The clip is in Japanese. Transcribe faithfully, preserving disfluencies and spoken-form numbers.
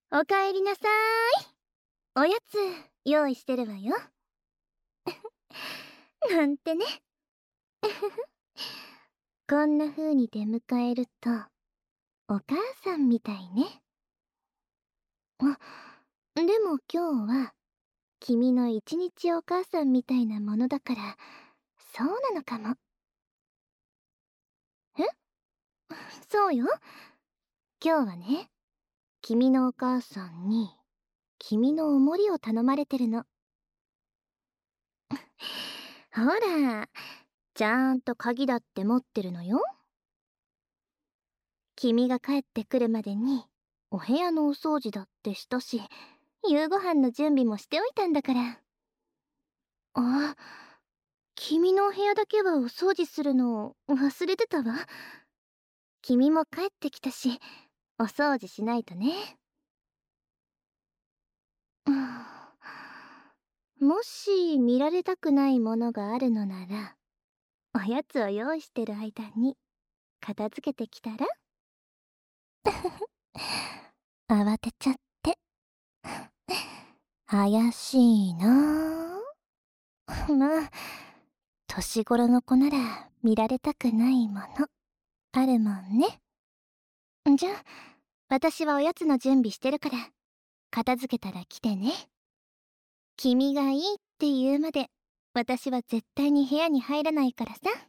おかえりなさーい。おやつ用意してるわよ。なんてね。こんな風に出迎えるとお母さんみたいね。あ、でも今日は君の一日お母さんみたいなものだからそうなのかも。え？そうよ。今日はね、君のお母さんに君のお守りを頼まれてるの。ほら、ちゃんと鍵だって持ってるのよ。君が帰ってくるまでにお部屋のお掃除だってしたし、夕ご飯の準備もしておいたんだから。あ、君のお部屋だけはお掃除するの忘れてたわ。君も帰ってきたし、お掃除しないとね。うん、もし見られたくないものがあるのなら、おやつを用意してる間に片付けてきたら。慌てちゃって。怪しいなあ。まあ、年頃の子なら見られたくないものあるもんね。じゃあ、私はおやつの準備してるから、片付けたら来てね。君がいいって言うまで、私は絶対に部屋に入らないからさ。